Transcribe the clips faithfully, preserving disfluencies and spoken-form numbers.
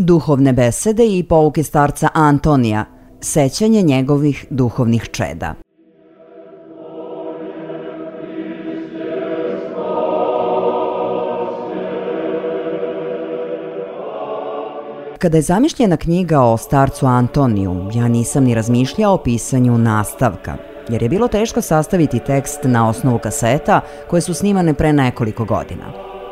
Duhovne besede i pouke starca Antonija, sećanje njegovih duhovnih čeda. Kada je zamišljena knjiga o starcu Antoniju, ja nisam ni razmišljao o pisanju nastavka, jer je bilo teško sastaviti tekst na osnovu kaseta koje su snimane pre nekoliko godina.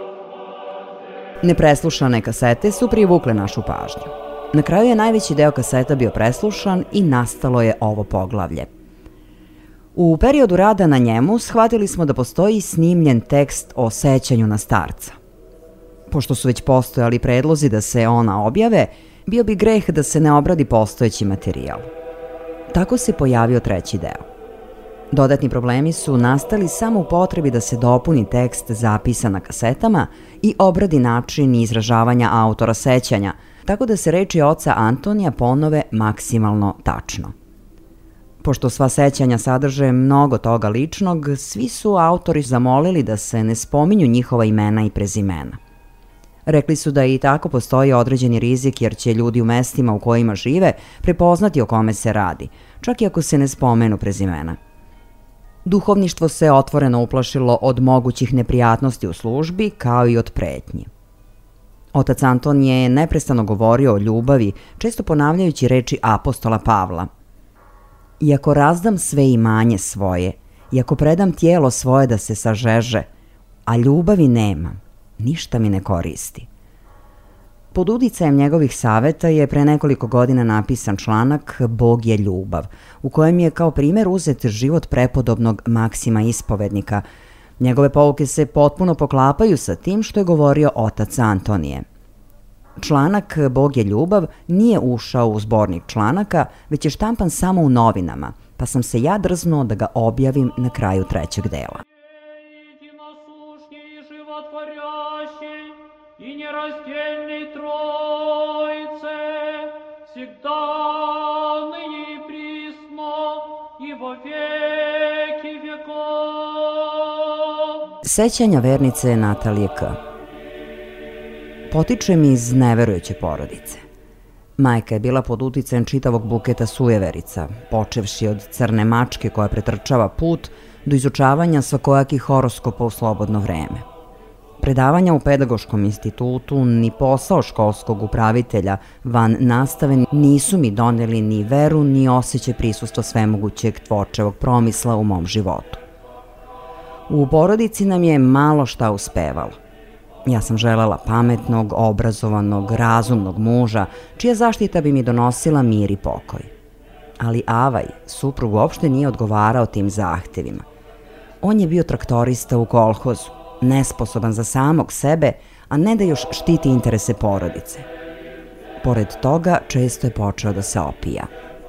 Nepreslušane kasete su privukle našu pažnju. Na kraju je najveći deo kaseta bio preslušan i nastalo je ovo poglavlje. U periodu rada na njemu shvatili smo da postoji snimljen tekst o sećanju na starca. Pošto su već postojali predlozi da se ona objave, bio bi greh da se ne obradi postojeći materijal. Tako se pojavio treći deo. Dodatni problemi su nastali samo u potrebi da se dopuni tekst zapisan na kasetama i obradi način izražavanja autora sećanja, tako da se reči oca Antonija ponove maksimalno tačno. Pošto sva sećanja sadrže mnogo toga ličnog, svi su autori zamolili da se ne spominju njihova imena i prezimena. Rekli su da i tako postoji određeni rizik jer će ljudi u mestima u kojima žive prepoznati o kome se radi, čak i ako se ne spomenu prezimena. Duhovništvo se otvoreno uplašilo od mogućih neprijatnosti u službi kao i od pretnji. Otac Anton je neprestano govorio o ljubavi, često ponavljajući reči apostola Pavla. Iako razdam sve imanje svoje, iako predam tijelo svoje da se sažeže, a ljubavi nemam, ništa mi ne koristi. Pod uticajem njegovih saveta je pre nekoliko godina napisan članak Bog je ljubav, u kojem je kao primjer uzet život prepodobnog Maksima Ispovednika. Njegove pouke se potpuno poklapaju sa tim što je govorio otac Antonije. Članak Bog je ljubav nije ušao u zbornik članaka, već je štampan samo u novinama, pa sam se ja drznuo da ga objavim na kraju trećeg dela. И нераздельной Троице, всегда, ныне и присно, и во веки веков. Sećanja vernice Natalije K. Potičem iz neverujuće porodice. Majka je bila pod uticajem čitavog buketa sujeverica, počevši od crne mačke koja pretrčava put do izučavanja svakojakih horoskopa u slobodno vreme. Predavanja u pedagoškom institutu ni posao školskog upravitelja van nastave nisu mi doneli ni veru ni osjećaj prisustva svemogućeg tvorčevog promisla u mom životu. U porodici nam je malo šta uspevalo. Ja sam želela pametnog, obrazovanog, razumnog muža, čija zaštita bi mi donosila mir i pokoj. Ali Avaj, suprug, uopšte nije odgovarao tim zahtevima. On je bio traktorista u kolhozu, nesposoban za samog sebe, a ne da još štiti interese porodice. Pored toga, često je počeo da se opija.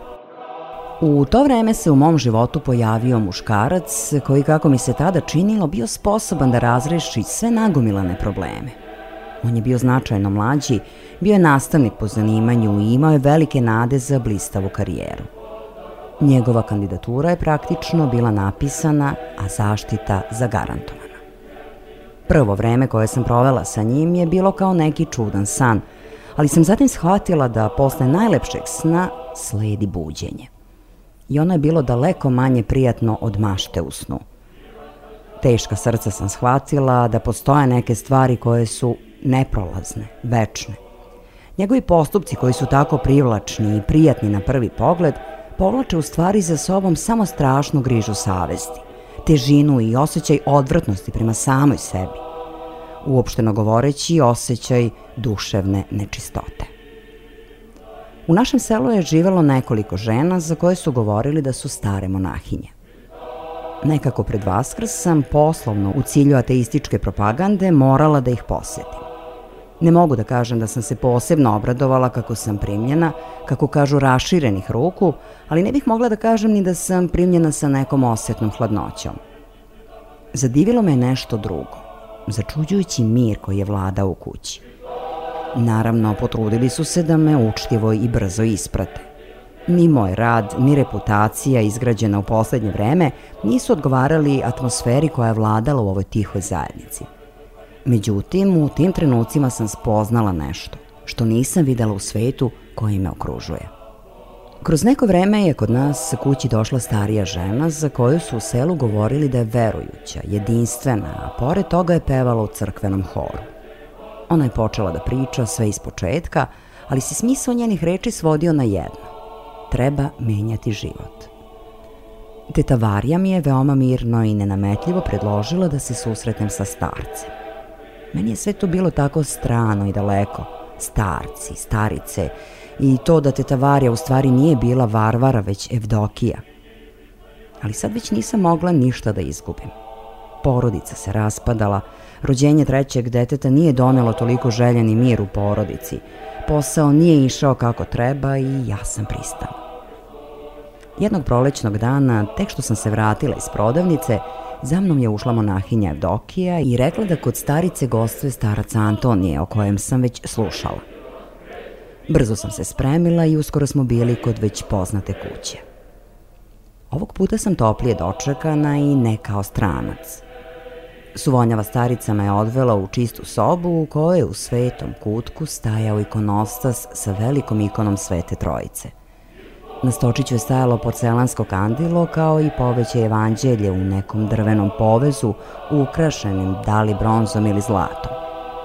U to vreme se u mom životu pojavio muškarac koji, kako mi se tada činilo, bio sposoban da razreši sve nagomilane probleme. On je bio značajno mlađi, bio je nastavnik po zanimanju i imao je velike nade za blistavu karijeru. Njegova kandidatura je praktično bila napisana, a zaštita zagarantovana. Prvo vreme koje sam provela sa njim je bilo kao neki čudan san, ali sam zatim shvatila da posle najlepšeg sna sledi buđenje. I ono je bilo daleko manje prijatno od mašte u snu. Teška srca sam shvatila da postoje neke stvari koje su neprolazne, večne. Njegovi postupci koji su tako privlačni i prijatni na prvi pogled, povlače u stvari za sobom samo strašnu grižu savesti, težinu i osjećaj odvratnosti prema samoj sebi. Uopšteno govoreći, osjećaj duševne nečistote. U našem selu je živelo nekoliko žena za koje su govorili da su stare monahinje. Nekako pred Vaskrs sam poslovno u cilju ateističke propagande morala da ih posetim. Ne mogu da kažem da sam se posebno obradovala kako sam primljena, kako kažu raširenih ruku, ali ne bih mogla da kažem ni da sam primljena sa nekom osetnom hladnoćom. Zadivilo me nešto drugo, začuđujući mir koji je vladao u kući. Naravno, potrudili su se da me učtivo i brzo isprate. Ni moj rad, ni reputacija izgrađena u poslednje vreme nisu odgovarali atmosferi koja je vladala u ovoj tihoj zajednici. Međutim, u tim trenucima sam spoznala nešto. što nisam videla u svetu koji me okružuje. Kroz neko vreme je kod nas kući došla starija žena za koju su u selu govorili da je verujuća, jedinstvena, a pored toga je pevala u crkvenom horu. Ona je počela da priča sve iz početka, ali se smisao njenih reči svodio na jedno. Treba menjati život. Teta Varja mi je veoma mirno i nenametljivo predložila da se susretnem sa starcem. Meni je sve to bilo tako strano i daleko. Starci, starice i to da teta Varja u stvari nije bila Varvara, već Evdokija. Ali sad već nisam mogla ništa da izgubim. Porodica se raspadala, rođenje trećeg deteta nije donelo toliko željeni mir u porodici, posao nije išao kako treba i ja sam pristala. Jednog prolećnog dana, tek što sam se vratila iz prodavnice, za mnom je ušla monahinja Evdokija i rekla da kod starice gostuje starac Antonije, o kojem sam već slušala. Brzo sam se spremila i uskoro smo bili kod već poznate kuće. Ovog puta sam toplije dočekana i ne kao stranac. Suvonjava starica me je odvela u čistu sobu u kojoj je u svetom kutku stajao ikonostas sa velikom ikonom Svete Trojice. Na stočiću je stajalo porcelansko kandilo kao i poveće evanđelje u nekom drvenom povezu ukrašenim da li bronzom ili zlatom.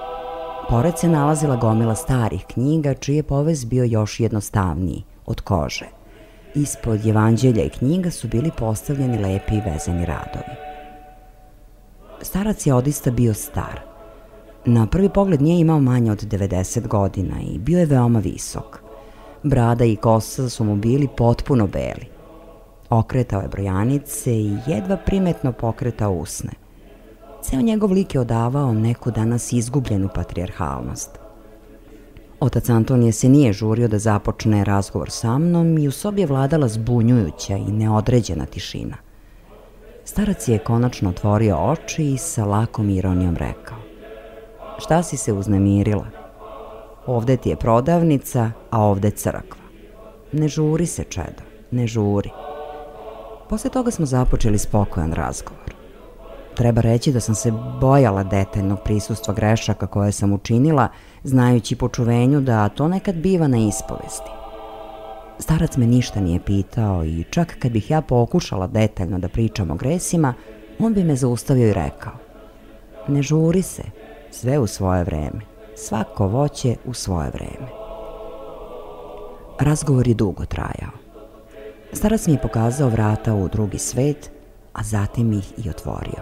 Pored se nalazila gomila starih knjiga čiji je povez bio još jednostavniji, od kože. Ispod evanđelja i knjiga su bili postavljeni lepi i vezani radovi. Starac je odista bio star. Na prvi pogled nije imao manje od devedeset godina i bio je veoma visok. Brada i kosa su mu bili potpuno beli. Okretao je brojanice i jedva primetno pokretao usne. Ceo njegov lik je odavao neku danas izgubljenu patrijarhalnost. Otac Antonije se nije žurio da započne razgovor sa mnom i u sobi je vladala zbunjujuća i neodređena tišina. Starac je konačno otvorio oči i sa lakom ironijom rekao: "Šta si se uznemirila? Ovde ti je prodavnica, a ovde crkva. Ne žuri se, čedo, ne žuri." Posle toga smo započeli spokojan razgovor. Treba reći da sam se bojala detaljnog prisustva grešaka koje sam učinila, znajući po čuvenju da to nekad biva na ispovesti. Starac me ništa nije pitao i čak kad bih ja pokušala detaljno da pričam o gresima, on bi me zaustavio i rekao: "Ne žuri se, sve u svoje vreme, svako voće u svoje vreme." Razgovor je dugo trajao. Starac mi je pokazao vrata u drugi svet, a zatim ih i otvorio.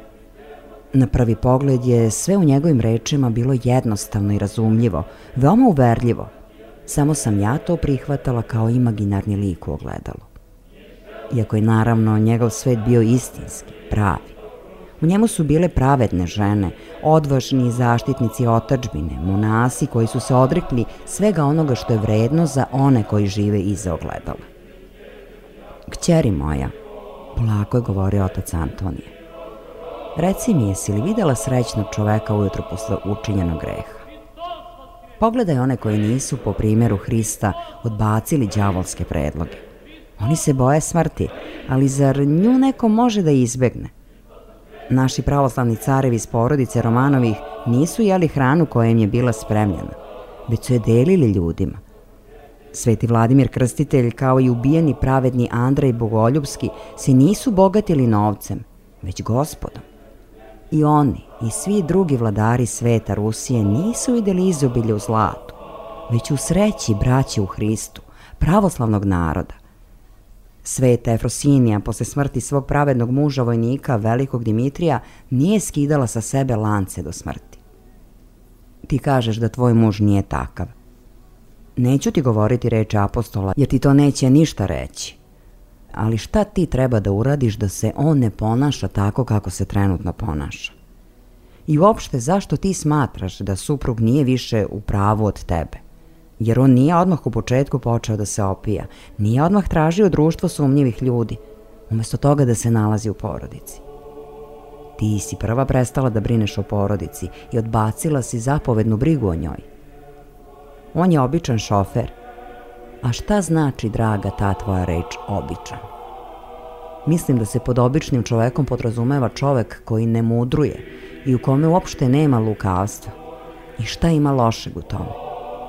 Na prvi pogled je sve u njegovim rečima bilo jednostavno i razumljivo, veoma uverljivo. Samo sam ja to prihvatala kao imaginarni lik u ogledalu. Iako je naravno njegov svet bio istinski, pravi. U njemu su bile pravedne žene, odvažni zaštitnici otadžbine, monasi koji su se odrekli svega onoga što je vredno za one koji žive iza ogledala. "Kćeri moja," polako je govorio otac Antonije, "reci mi, jesi li videla srećnog čoveka ujutro posle učinjenog greha? Pogledaj one koji nisu, po primjeru Hrista, odbacili đavolske predloge. Oni se boje smrti, ali zar nju neko može da izbegne? Naši pravoslavni carevi iz porodice Romanovih nisu jeli hranu koja im je bila spremljena, već su je delili ljudima. Sveti Vladimir Krstitelj, kao i ubijeni pravedni Andrej Bogoljubski, se nisu bogatili novcem, već Gospodom. I oni i svi drugi vladari sveta Rusije nisu videli izobilje u zlatu, već u sreći braće u Hristu, pravoslavnog naroda. Sveta Efrosinija, posle smrti svog pravednog muža vojnika, velikog Dimitrija, nije skidala sa sebe lance do smrti. Ti kažeš da tvoj muž nije takav. Neću ti govoriti reči apostola, jer ti to neće ništa reći. Ali šta ti treba da uradiš da se on ne ponaša tako kako se trenutno ponaša? I uopšte, zašto ti smatraš da suprug nije više u pravu od tebe? Jer on nije odmah u početku počeo da se opija, nije odmah tražio društvo sumnjivih ljudi, umesto toga da se nalazi u porodici. Ti si prva prestala da brineš o porodici i odbacila si zapovednu brigu o njoj. On je običan šofer. A šta znači, draga, ta tvoja reč običan? Mislim da se pod običnim čovekom podrazumeva čovek koji ne mudruje i u kome uopšte nema lukavstva. I šta ima lošeg u tome?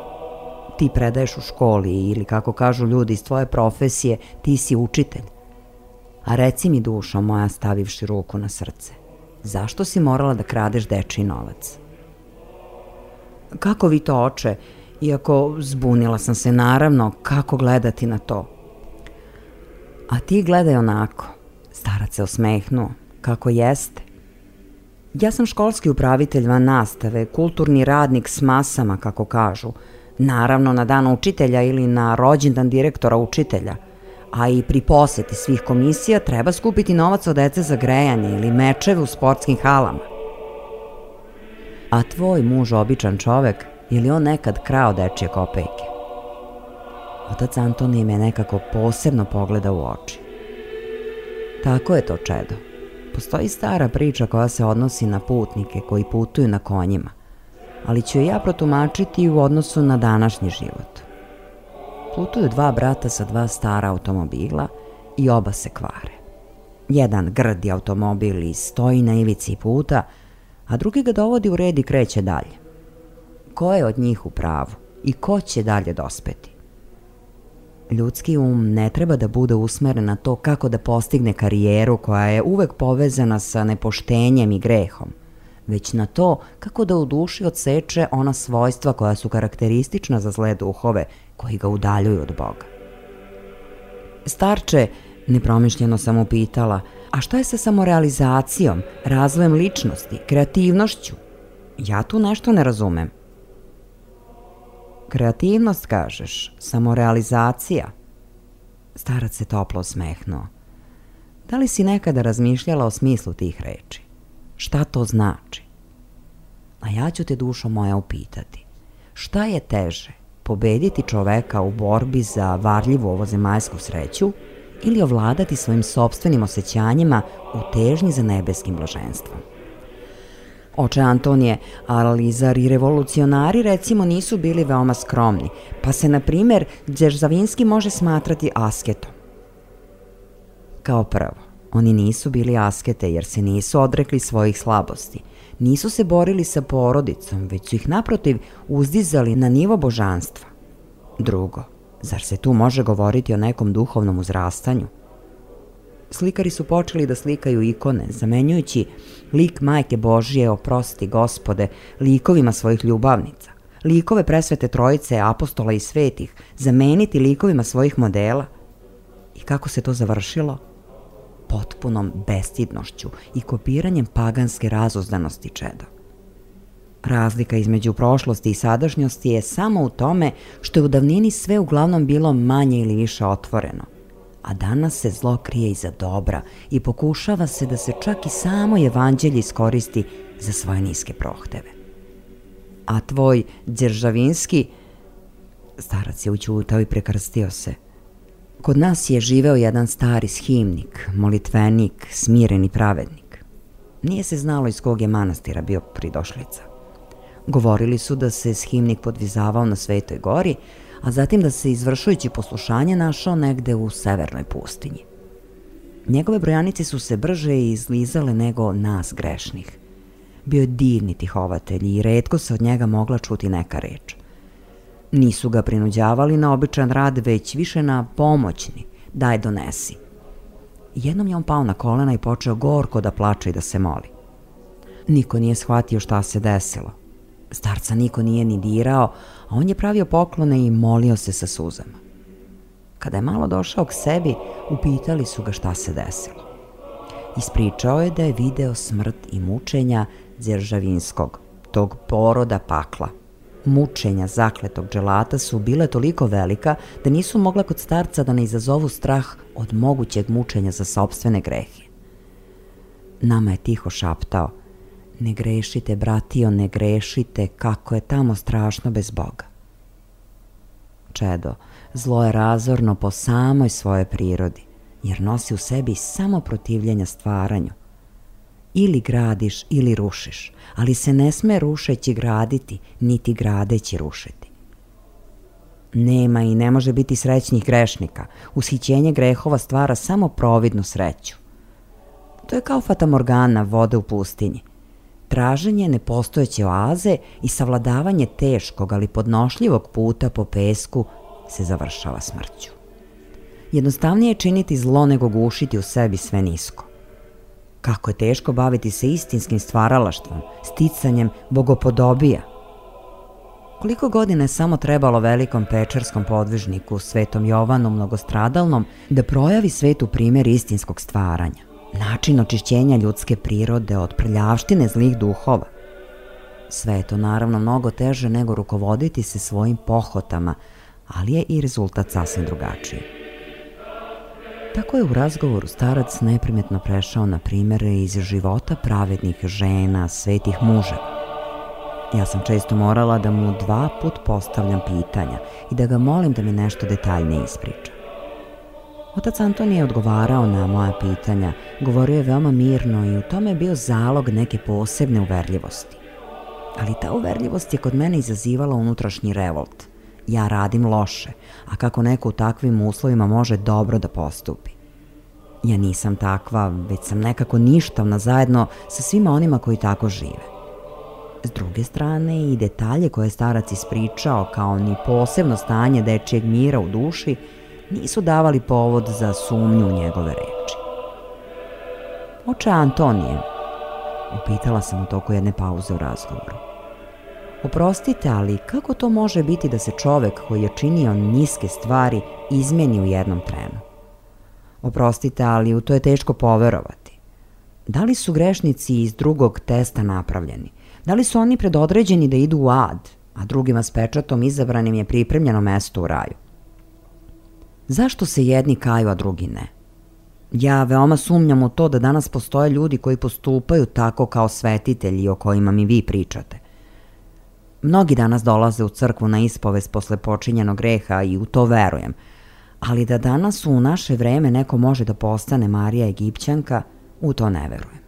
Ti predaješ u školi ili, kako kažu ljudi iz tvoje profesije, ti si učitelj. A reci mi, dušo moja, stavivši ruku na srce, zašto si morala da kradeš dečiji novac? Kako vi to, oče? Iako zbunila sam se, naravno, kako gledati na to? A ti gledaj onako, starac se osmehnuo, kako jeste. Ja sam školski upravitelj van nastave, kulturni radnik s masama, kako kažu. Naravno na dan učitelja ili na rođendan direktora učitelja. A i pri poseti svih komisija treba skupiti novac od dece za grejanje ili mečeve u sportskim halama. A tvoj muž, običan čovek, ili on nekad krao dečje kopejke? Otac Antonije me nekako posebno pogleda u oči. Tako je to, čedo. Postoji stara priča koja se odnosi na putnike koji putuju na konjima, ali ću je ja protumačiti u odnosu na današnji život. Putuju dva brata sa dva stara automobila i oba se kvare. Jedan grdi automobil i stoji na ivici puta, a drugi ga dovodi u red i kreće dalje. Ko je od njih u pravu i ko će dalje dospeti? Ljudski um ne treba da bude usmeren na to kako da postigne karijeru koja je uvek povezana sa nepoštenjem i grehom, već na to kako da u duši odseče ona svojstva koja su karakteristična za zle duhove koji ga udaljuju od Boga. Starče, nepromišljeno sam upitala, a šta je sa samorealizacijom, razvojem ličnosti, kreativnošću? Ja tu nešto ne razumem. Kreativnost, kažeš, samorealizacija? Starac se toplo osmehnuo. Da li si nekada razmišljala o smislu tih reči? Šta to znači? A ja ću te, dušo moja, upitati. Šta je teže, pobediti čoveka u borbi za varljivu ovozemaljsku sreću ili ovladati svojim sopstvenim osjećanjima u težnji za nebeskim blaženstvom? Oče Antonije, ali zar i revolucionari recimo nisu bili veoma skromni, pa se, na primjer, Dzeržavinski može smatrati asketom? Kao prvo, oni nisu bili askete jer se nisu odrekli svojih slabosti, nisu se borili sa porodicom, već su ih naprotiv uzdizali na nivo božanstva. Drugo, zar se tu može govoriti o nekom duhovnom uzrastanju? Slikari su počeli da slikaju ikone, zamenjujući lik Majke Božije, oprosti Gospode, likovima svojih ljubavnica, likove presvete trojice, apostola i svetih, zameniti likovima svojih modela. I kako se to završilo? Potpunom bestidnošću i kopiranjem paganske razuzdanosti, čedo. Razlika između prošlosti i sadašnjosti je samo u tome što je u davnini sve uglavnom bilo manje ili više otvoreno, a danas se zlo krije iza dobra i pokušava se da se čak i samo evanđelje iskoristi za svoje niske prohteve. A tvoj Dzeržavinski, starac je ućutao i prekrstio se, kod nas je živeo jedan stari shimnik, molitvenik, smireni pravednik. Nije se znalo iz kog je manastira bio pridošlica. Govorili su da se shimnik podvizavao na Svetoj gori, a zatim da se, izvršujući poslušanje, našao negde u severnoj pustinji. Njegove brojanice su se brže izlizale nego nas grešnih. Bio je divni tihovatelj i retko se od njega mogla čuti neka reč. Nisu ga prinuđavali na običan rad, već više na pomoćni, daj donesi. Jednom je on pao na kolena i počeo gorko da plače i da se moli. Niko nije shvatio šta se desilo. Starca niko nije ni dirao, a on je pravio poklone i molio se sa suzama. Kada je malo došao k sebi, upitali su ga šta se desilo. Ispričao je da je video smrt i mučenja Dzeržavinskog, tog poroda pakla. Mučenja zakletog dželata su bile toliko velika da nisu mogla kod starca da ne izazovu strah od mogućeg mučenja za sopstvene grehe. Nama je tiho šaptao: ne grešite, bratio, ne grešite, kako je tamo strašno bez Boga. Čedo, zlo je razorno po samoj svojoj prirodi, jer nosi u sebi samo protivljenja stvaranju. Ili gradiš ili rušiš, ali se ne sme rušeći graditi, niti gradeći rušiti. Nema i ne može biti srećnih grešnika. Ushićenje grehova stvara samo providnu sreću. To je kao fatamorgana, voda u pustinji. traženje nepostojeće oaze i savladavanje teškog, ali podnošljivog puta po pesku se završava smrću. Jednostavnije je činiti zlo nego gušiti u sebi sve nisko. Kako je teško baviti se istinskim stvaralaštvom, sticanjem bogopodobija. Koliko godina je samo trebalo velikom pečerskom podvižniku, Svetom Jovanu Mnogostradalnom, da projavi svetu primjer istinskog stvaranja, način očišćenja ljudske prirode od prljavštine zlih duhova. Sve je to naravno mnogo teže nego rukovoditi se svojim pohotama, ali je i rezultat sasvim drugačiji. Tako je u razgovoru starac neprimetno prešao na primere iz života pravednih žena, svetih muževa. Ja sam često morala da mu dva put postavljam pitanja i da ga molim da mi nešto detaljnije ispriča. Otac Antonije je odgovarao na moja pitanja, govorio je veoma mirno i u tome je bio zalog neke posebne uverljivosti. Ali ta uverljivost je kod mene izazivala unutrašnji revolt. Ja radim loše, a kako neko u takvim uslovima može dobro da postupi. Ja nisam takva, već sam nekako ništavna zajedno sa svima onima koji tako žive. S druge strane, i detalje koje je starac ispričao, kao ni posebno stanje dečijeg mira u duši, nisu davali povod za sumnju u njegove reči. Oče Antonije, upitala sam u toku jedne pauze u razgovoru. Oprostite, ali kako to može biti da se čovek koji je činio niske stvari izmeni u jednom trenu? Oprostite, ali u to je teško poverovati. Da li su grešnici iz drugog testa napravljeni? Da li su oni predodređeni da idu u ad, a drugima s pečatom izabranim je pripremljeno mesto u raju? Zašto se jedni kaju, a drugi ne? Ja veoma sumnjam u to da danas postoje ljudi koji postupaju tako kao svetitelji o kojima mi vi pričate. Mnogi danas dolaze u crkvu na ispovest posle počinjenog greha i u to verujem, ali da danas u naše vreme neko može da postane Marija Egipćanka, u to ne verujem.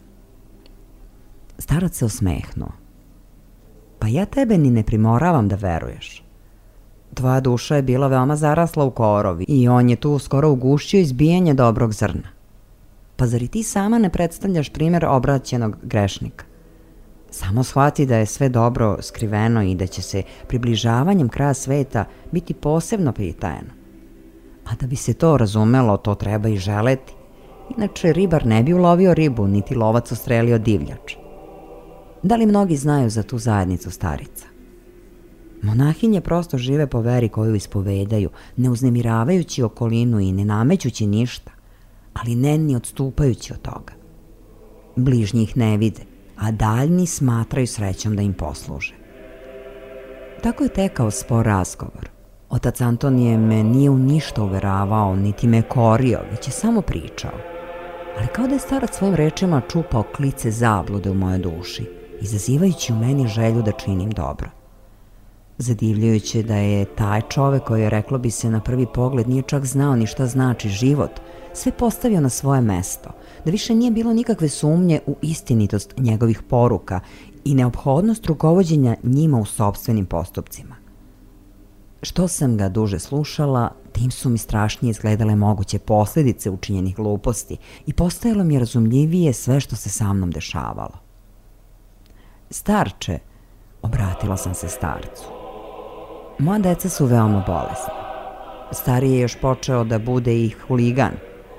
Starac se osmehnuo. Pa ja tebe ni ne primoravam da veruješ. Tvoja duša je bila veoma zarasla u korovi i on je tu skoro ugušio izbijanje dobrog zrna. Pa zar i ti sama ne predstavljaš primjer obraćenog grešnika? Samo shvati da je sve dobro skriveno i da će se približavanjem kraja sveta biti posebno pritajeno. A da bi se to razumelo, to treba i želeti. Inače, ribar ne bi ulovio ribu, niti lovac ustrelio divljač. Da li mnogi znaju za tu zajednicu starica? Monahinje prosto žive po veri koju ispovedaju, ne uznemiravajući okolinu i ne namećući ništa, ali ne ni odstupajući od toga. Bližnji ih ne vide, a daljni smatraju srećom da im posluže. Tako je tekao spor razgovor. Otac Antonije me nije u ništa uveravao, niti me korio, već je samo pričao. Ali kao da je starac svojim rečima čupao klice zablude u mojoj duši, izazivajući u meni želju da činim dobro. Zadivljujuće da je taj čovek koji je, reklo bi se, na prvi pogled nije čak znao ni šta znači život, sve postavio na svoje mesto, da više nije bilo nikakve sumnje u istinitost njegovih poruka i neophodnost rukovođenja njima u sopstvenim postupcima. Što sam ga duže slušala, tim su mi strašnije izgledale moguće posljedice učinjenih gluposti i postajalo mi razumljivije sve što se sa mnom dešavalo. Starče, obratila sam se starcu. Moja deca su veoma bolesna. Stariji je još počeo da bude i huligan.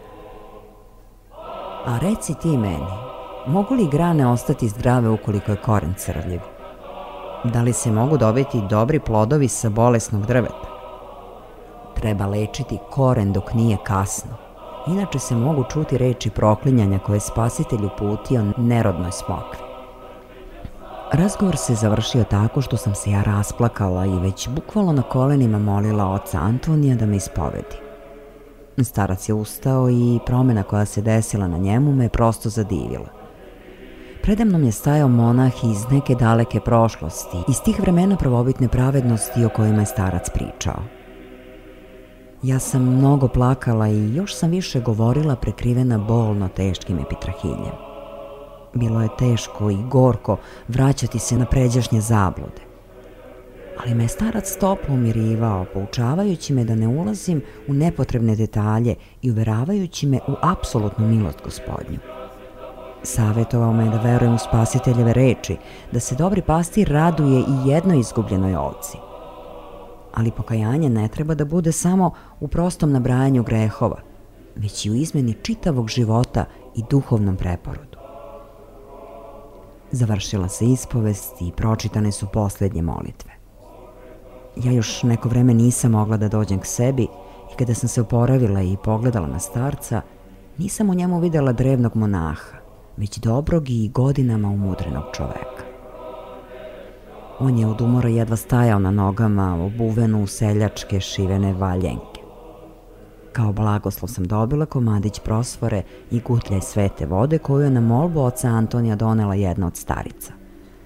A reci ti meni, mogu li grane ostati zdrave ukoliko je koren crvljiv? Da li se mogu dobiti dobri plodovi sa bolesnog drveta? Treba lečiti koren dok nije kasno, inače se mogu čuti reči proklinjanja koje je Spasitelj uputio nerodnoj smokvi. Razgovor se završio tako što sam se ja rasplakala i već bukvalno na kolenima molila oca Antonija da me ispovedi. Starac je ustao i promjena koja se desila na njemu me prosto zadivila. Predamnom je stajao monah iz neke daleke prošlosti, iz tih vremena prvobitne pravednosti o kojima je starac pričao. Ja sam mnogo plakala i još sam više govorila prekrivena bolno teškim epitrahiljem. Bilo je teško i gorko vraćati se na pređašnje zablude. Ali me je starac toplo umirivao, poučavajući me da ne ulazim u nepotrebne detalje i uveravajući me u apsolutnu milost Gospodnju. Savetovao me da verujem u Spasiteljeve reči, da se dobri pastir raduje i jednoj izgubljenoj ovci. Ali pokajanje ne treba da bude samo u prostom nabrajanju grehova, već i u izmeni čitavog života i duhovnom preporodu. Završila se ispovest i pročitane su posljednje molitve. Ja još neko vreme nisam mogla da dođem k sebi i kada sam se oporavila i pogledala na starca, nisam u njemu videla drevnog monaha, već dobrog i godinama umudrenog čoveka. On je od umora jedva stajao na nogama, obuven u seljačke šivene valjenke. Kao blagoslov sam dobila komadić prosfore i gutljaj svete vode koju je na molbu oca Antonija donela jedna od starica.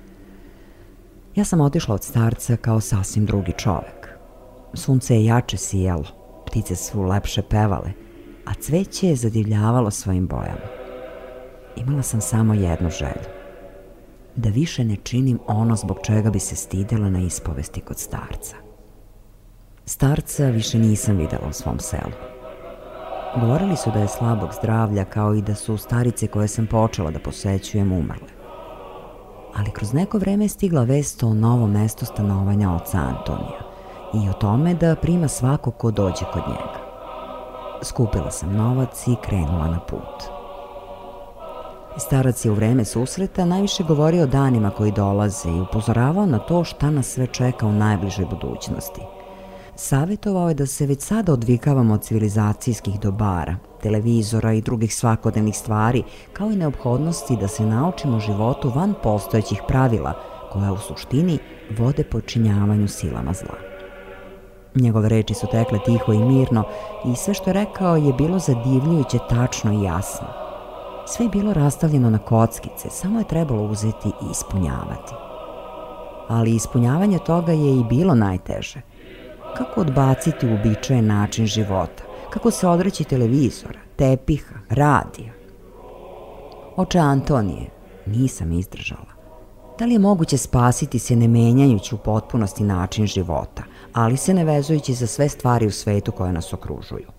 Ja sam otišla od starca kao sasvim drugi čovek. Sunce je jače sijalo, ptice su lepše pevale, a cveće je zadivljavalo svojim bojama. Imala sam samo jednu želju. Da više ne činim ono zbog čega bi se stidela na ispovesti kod starca. Starca više nisam videla u svom selu. Govorili su da je slabog zdravlja, kao i da su starice koje sam počela da posećujem umrle. Ali kroz neko vreme je stigla vest o novom mestu stanovanja oca Antonija i o tome da prima svako ko dođe kod njega. Skupila sam novac i krenula na put. Starac je u vreme susreta najviše govorio o danima koji dolaze i upozoravao na to šta nas sve čeka u najbližoj budućnosti. Savetovao je da se već sada odvikavamo od civilizacijskih dobara, televizora i drugih svakodnevnih stvari, kao i neophodnosti da se naučimo životu van postojećih pravila, koja u suštini vode počinjavanju silama zla. Njegove reči su tekle tiho i mirno i sve što je rekao je bilo zadivljujuće tačno i jasno. Sve je bilo rastavljeno na kockice, samo je trebalo uzeti i ispunjavati. Ali ispunjavanje toga je i bilo najteže. Kako odbaciti uobičajen način života? Kako se odreći televizora, tepiha, radija? Oče Antonije, nisam izdržala. Da li je moguće spasiti se ne menjajući u potpunosti način života, ali se ne vezujući za sve stvari u svetu koje nas okružuju?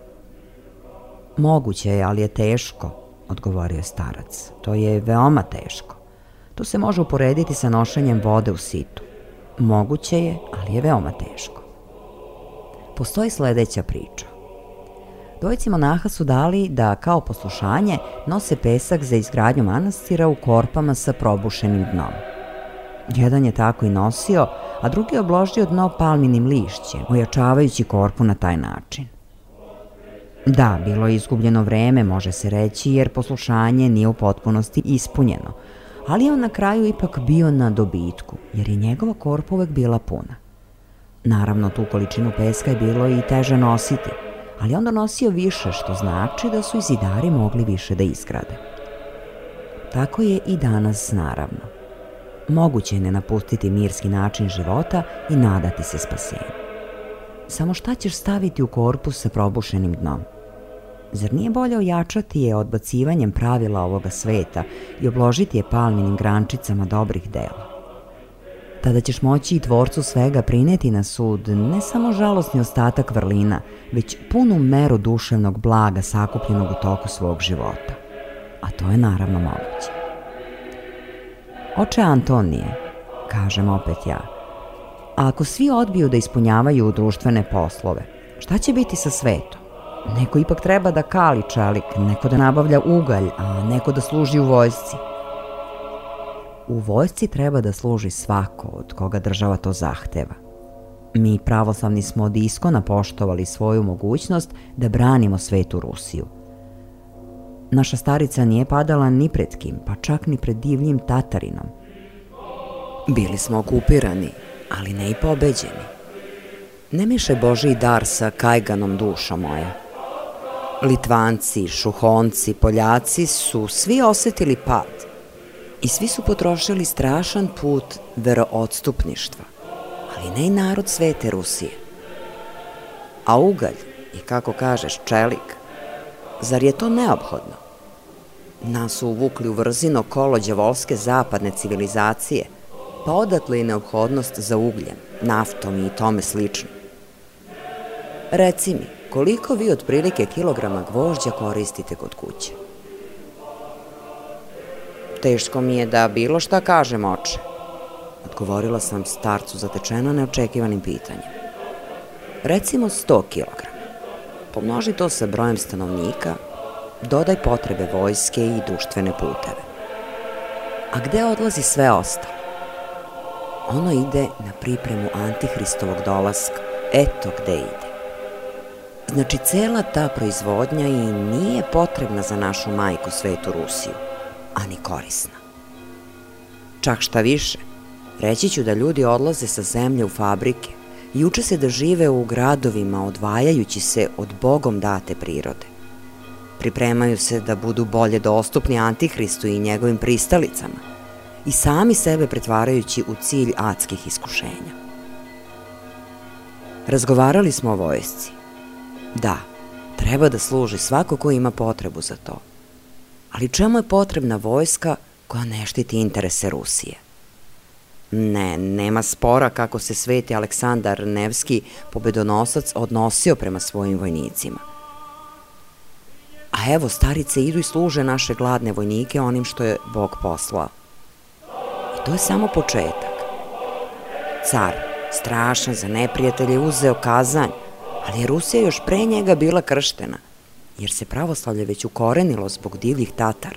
Moguće je, ali je teško, odgovorio je starac. To je veoma teško. To se može uporediti sa nošenjem vode u situ. Moguće je, ali je veoma teško. Postoji sledeća priča. Dvojici monaha su dali da, kao poslušanje, nose pesak za izgradnju manastira u korpama sa probušenim dnom. Jedan je tako i nosio, a drugi je obložio dno palminim lišćem, ojačavajući korpu na taj način. Da, bilo je izgubljeno vreme, može se reći, jer poslušanje nije u potpunosti ispunjeno, ali je on na kraju ipak bio na dobitku, jer je njegova korpa uvek bila puna. Naravno, tu količinu peska je bilo i teže nositi, ali onda nosio više, što znači da su i zidari mogli više da izgrade. Tako je i danas, naravno. Moguće je ne napustiti mirski način života i nadati se spasenju. Samo šta ćeš staviti u korpus sa probušenim dnom? Zar nije bolje ojačati je odbacivanjem pravila ovoga sveta i obložiti je palminim grančicama dobrih dela? Tada ćeš moći i tvorcu svega prineti na sud ne samo žalosni ostatak vrlina, već punu meru duševnog blaga sakupljenog u toku svog života. A to je naravno moguće. Oče Antonije, kažem opet ja, a ako svi odbiju da ispunjavaju društvene poslove, šta će biti sa svetom? Neko ipak treba da kali čelik, neko da nabavlja ugalj, a neko da služi u vojsci. U vojsci treba da služi svako od koga država to zahteva. Mi pravoslavni smo od iskona poštovali svoju mogućnost da branimo svetu Rusiju. Naša starica nije padala ni pred kim, pa čak ni pred divljim Tatarinom. Bili smo okupirani, ali ne i pobeđeni. Ne mišaj Božiji dar sa kajganom, dušo moja. Litvanci, Šuhonci, Poljaci su svi osetili pad i svi su potrošili strašan put veroodstupništva, ali ne i narod svete Rusije. A ugalj i, kako kažeš, čelik, zar je to neophodno? Nas su uvukli u vrzino kolo đavolske zapadne civilizacije, pa odatle i neophodnost za ugljem, naftom i tome slično. Reci mi, koliko vi otprilike kilograma gvožđa koristite kod kuće? Teško mi je da bilo šta kažem, oče, odgovorila sam starcu zatečena neočekivanim pitanjem. Recimo sto kilograma. Pomnoži to sa brojem stanovnika, dodaj potrebe vojske i društvene puteve. A gde odlazi sve ostalo? Ono ide na pripremu Antihristovog dolaska. Eto gde ide. Znači, cela ta proizvodnja i nije potrebna za našu majku svetu Rusiju, a ni korisna. Čak šta više, reći ću da ljudi odlaze sa zemlje u fabrike i uče se da žive u gradovima odvajajući se od Bogom date prirode. Pripremaju se da budu bolje dostupni Antihristu i njegovim pristalicama i sami sebe pretvarajući u cilj adskih iskušenja. Razgovarali smo o vojsci. Da, treba da služi svako ko ima potrebu za to. Ali čemu je potrebna vojska koja ne štiti interese Rusije? Ne, nema spora kako se sveti Aleksandar Nevski, pobedonosac, odnosio prema svojim vojnicima. A evo, starice idu i služe naše gladne vojnike onim što je Bog poslao. I to je samo početak. Car, strašan za neprijatelje, uzeo Kazanj, ali je Rusija još pre njega bila krštena, jer se pravoslavlje već ukorenilo zbog divljih Tatara.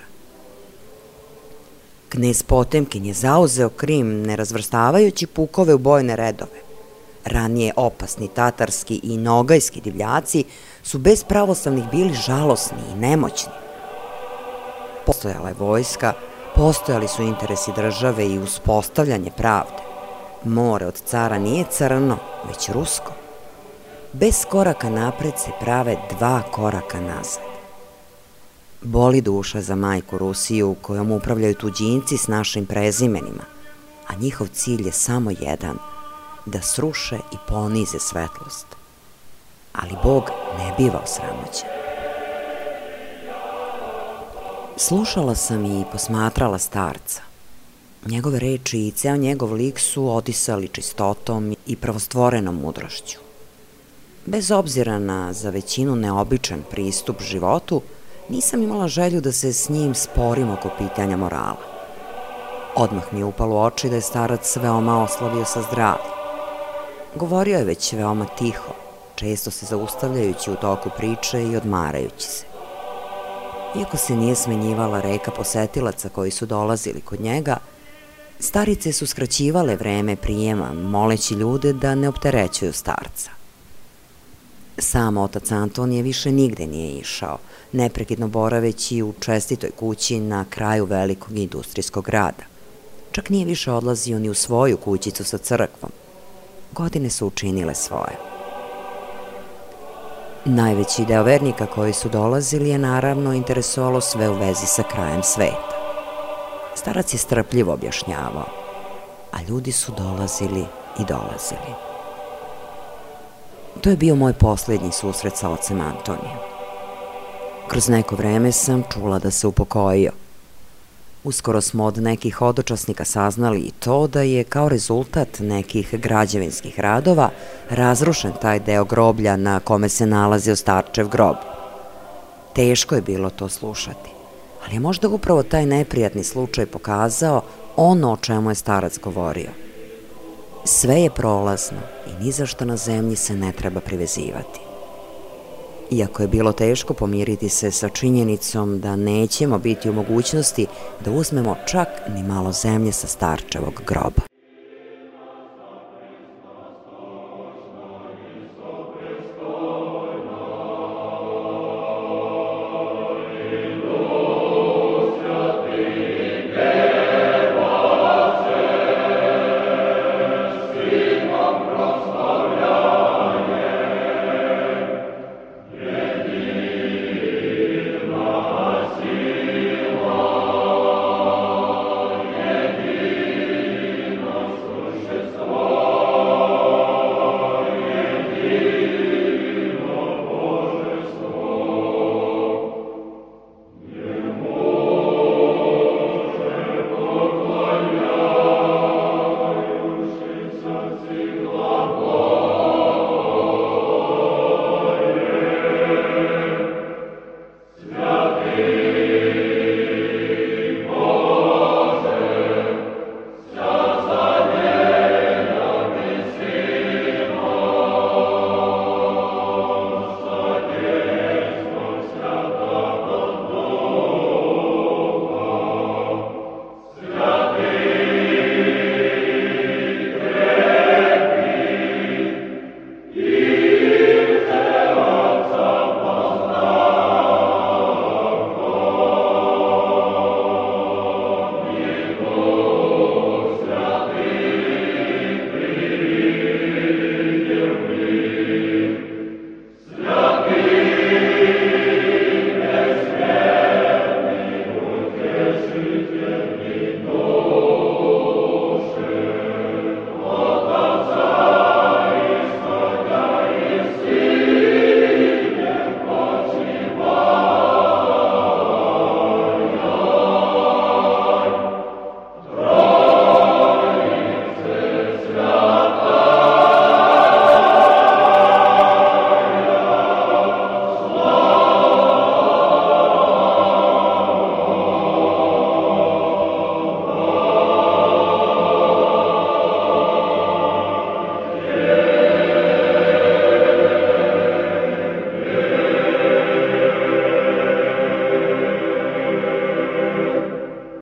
Knez Potemkin je zauzeo Krim, ne razvrstavajući pukove u bojne redove. Ranije opasni tatarski i nogajski divljaci su bez pravoslavnih bili žalosni i nemoćni. Postojala je vojska, postojali su interesi države i uspostavljanje pravde. More od cara nije crno, već rusko. Bez koraka napred se prave dva koraka nazad. Boli duša za majku Rusiju kojom upravljaju tuđinci s našim prezimenima, a njihov cilj je samo jedan, da sruše i ponize svetlost. Ali Bog ne biva osramoćen. Slušala sam i posmatrala starca. Njegove reči i ceo njegov lik su odisali čistotom i pravostvorenom mudrošću. Bez obzira na za većinu neobičan pristup životu, nisam imala želju da se s njim sporim oko pitanja morala. Odmah mi je upalo u oči da je starac veoma oslavio sa zdravljem. Govorio je već veoma tiho, često se zaustavljajući u toku priče i odmarajući se. Iako se nije smenjivala reka posetilaca koji su dolazili kod njega, starice su skraćivale vreme prijema, moleći ljude da ne opterećuju starca. Sam otac Antonije više nigde nije išao, neprekidno boraveći u čestitoj kući na kraju velikog industrijskog grada. Čak nije više odlazio ni u svoju kućicu sa crkvom. Godine su učinile svoje. Najveći deo vernika koji su dolazili je naravno interesovalo sve u vezi sa krajem sveta. Starac je strpljivo objašnjavao, a ljudi su dolazili i dolazili. To je bio moj posljednji susret sa ocem Antonijem. Kroz neko vreme sam čula da se upokojio. Uskoro smo od nekih hodočasnika saznali i to da je kao rezultat nekih građevinskih radova razrušen taj deo groblja na kome se nalazio starčev grob. Teško je bilo to slušati, ali je možda upravo taj neprijatni slučaj pokazao ono o čemu je starac govorio. Sve je prolazno i ni za što na zemlji se ne treba privezivati. Iako je bilo teško pomiriti se sa činjenicom da nećemo biti u mogućnosti da uzmemo čak ni malo zemlje sa starčevog groba.